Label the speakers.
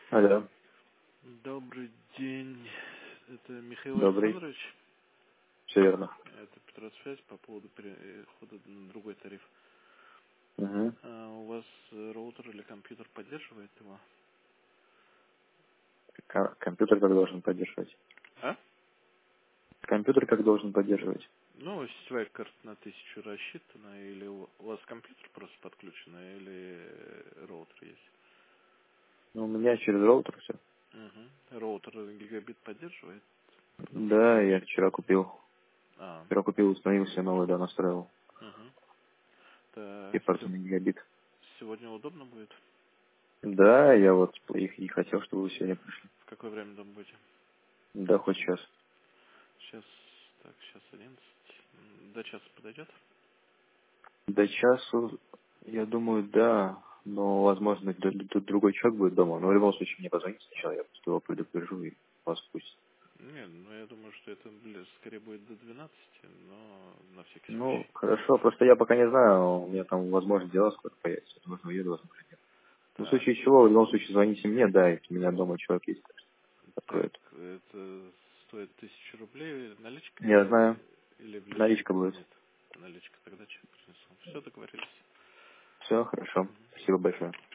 Speaker 1: Алло,
Speaker 2: Добрый день. Это Михаил
Speaker 1: добрый,
Speaker 2: Александрович.
Speaker 1: все верно.
Speaker 2: Это Петросвязь по поводу перехода на другой тариф.
Speaker 1: Угу.
Speaker 2: У вас роутер или компьютер поддерживает его?
Speaker 1: Компьютер как должен поддерживать?
Speaker 2: А?
Speaker 1: Компьютер как должен поддерживать?
Speaker 2: Ну, сетевая карта на 1000 рассчитана, или у вас компьютер просто подключен, или роутер есть?
Speaker 1: Ну, у меня через роутер все.
Speaker 2: Угу. Роутер гигабит поддерживает? Потому что
Speaker 1: Да,
Speaker 2: есть...
Speaker 1: я вчера купил.
Speaker 2: А,
Speaker 1: Вчера купил, установил себе новый, да, настроил.
Speaker 2: угу. Так,
Speaker 1: Гепард на гигабит.
Speaker 2: сегодня удобно будет?
Speaker 1: Да, я вот их и хотел, чтобы вы сегодня пришли.
Speaker 2: В какое время дома будете?
Speaker 1: Да, хоть сейчас.
Speaker 2: Сейчас, так, сейчас 11. До часа подойдет?
Speaker 1: До часу, я думаю, да. Но, возможно, тут другой человек будет дома. Но в любом случае мне позвонить сначала, я просто его предупрежу и вас пусть.
Speaker 2: Нет, ну я думаю, что это скорее будет до 12, но на всякий
Speaker 1: Ну,
Speaker 2: случай.
Speaker 1: хорошо, просто я пока не знаю, у меня там, возможно, дела скоро появятся. Возможно, уеду, возможно, нет. Ну, в
Speaker 2: Так,
Speaker 1: случае чего, в любом случае, звоните мне, да, если у меня дома человек есть,
Speaker 2: так,
Speaker 1: откроет.
Speaker 2: это стоит 1000 рублей наличка
Speaker 1: Я знаю,
Speaker 2: или в лицо?
Speaker 1: наличка будет.
Speaker 2: Нет, наличка, тогда чек принесу. Все, договорились.
Speaker 1: Все, хорошо.
Speaker 2: Мгм.
Speaker 1: Спасибо большое.